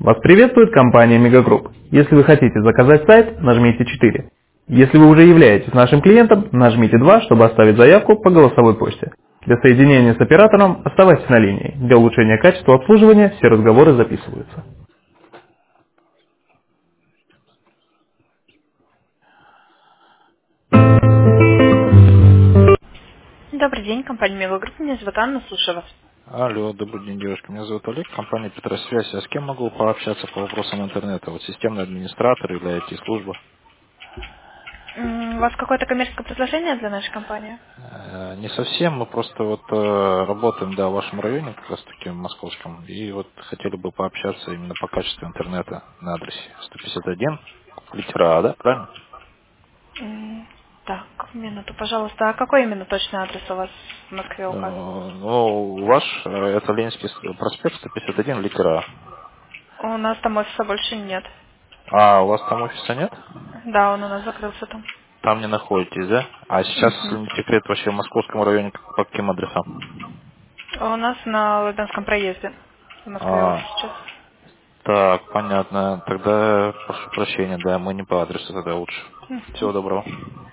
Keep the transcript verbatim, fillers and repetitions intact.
Вас приветствует компания Мегагрупп. Если вы хотите заказать сайт, нажмите четыре. Если вы уже являетесь нашим клиентом, нажмите два, чтобы оставить заявку по голосовой почте. Для соединения с оператором оставайтесь на линии. Для улучшения качества обслуживания все разговоры записываются. Добрый день, компания Мегагрупп. Меня зовут Анна, слушаю вас. Алло, добрый день, девушка. Меня зовут Олег, компания Петросвязь. А с кем могу пообщаться по вопросам интернета? Вот системный администратор или ай ти-служба? М, У вас какое-то коммерческое предложение для нашей компании? Э, Не совсем, мы просто вот э, работаем, да, в вашем районе, как раз таки в московском, и вот хотели бы пообщаться именно по качеству интернета на адресе сто пятьдесят один, литера А, да, правильно? М, Так, минуту, пожалуйста. А какой именно точный адрес у вас в Москве Э, указан? Ну, ваш, э, это Ленинский с- проспект сто пятьдесят один, литера У нас там офиса больше нет. А. А у вас там офиса нет? Да, он у нас закрылся там. Там не находитесь, да? А сейчас, если Мгм. не секрет, вообще в московском районе как- по каким адресам? У нас на Лубянском проезде. В Москве А, офис сейчас. так, понятно. Тогда прошу прощения, да, мы не по адресу, тогда лучше. Всего Мгм. доброго.